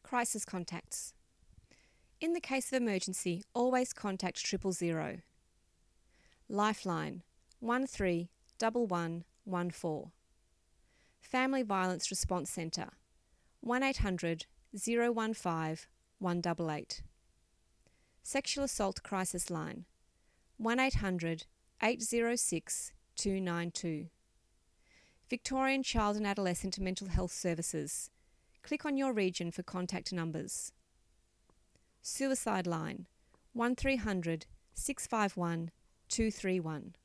Crisis contacts. In the case of emergency, always contact 000. Lifeline 131114. Family Violence Response Centre 1800 015 188. Sexual Assault Crisis Line 1800 806 292. Victorian Child and Adolescent Mental Health Services. Click on your region for contact numbers. Suicide Line 1300 651 231.